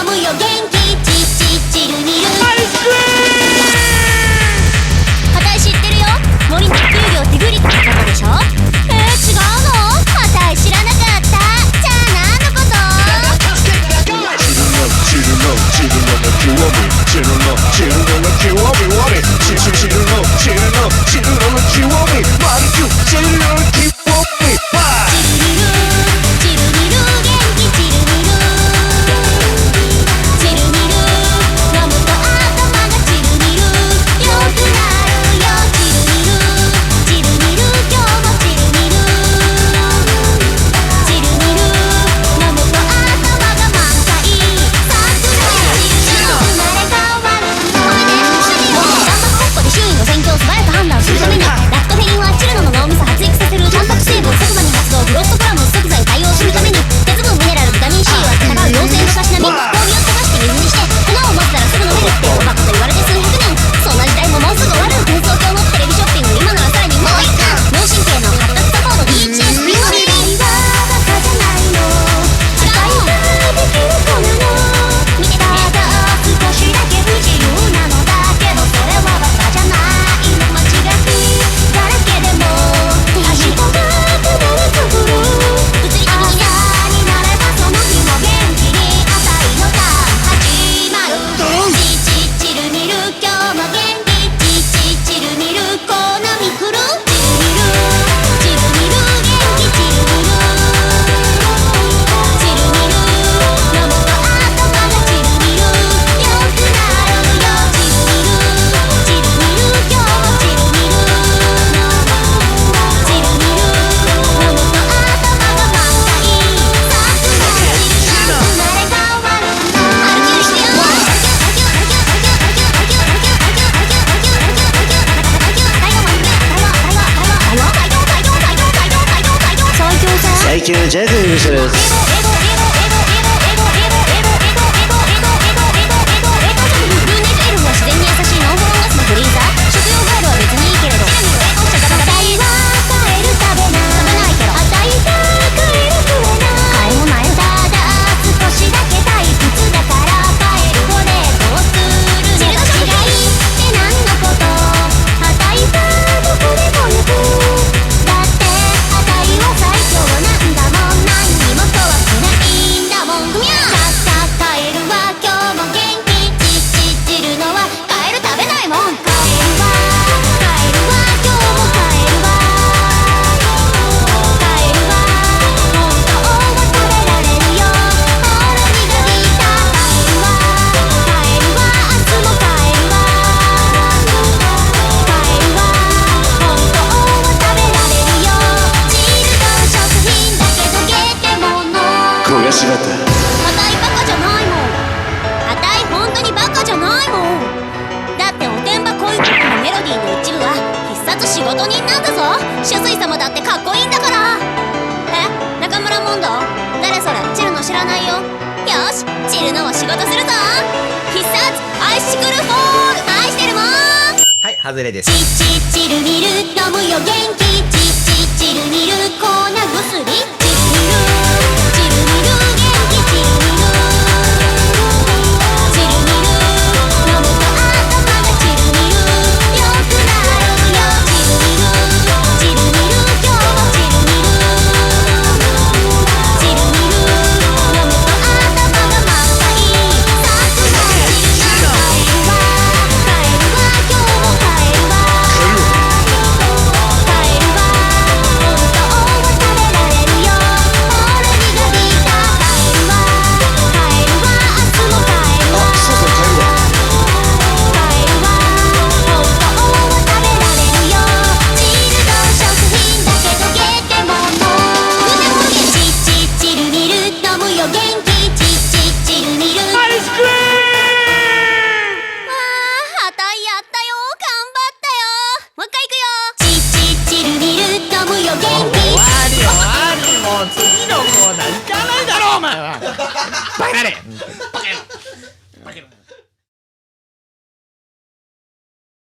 飲むよ元気チチチルミルアイスクリーム。あたい知ってるよ、森の給料ってグリってことでしょ。違うの？あたい知らなかった。じゃあ何のこと？ チルノチルノの極みチルノチルノの極みワミチルチルノチルノチルノの極みマリキュチルノの極み最強ジャグルです。 あたいバカじゃないもん。あたい本当にバカじゃないもん。だっておてんば恋曲のメロディーの一部は必殺仕事人なんだぞ。主水様だってかっこいいんだから。中村モンド誰それ？チルノ知らないよ。よし、チルノは仕事するぞ。必殺アイシクルフォール愛してるもん。 はい、外れです。 チチチルミル飲むよ元気チチチルミル粉薬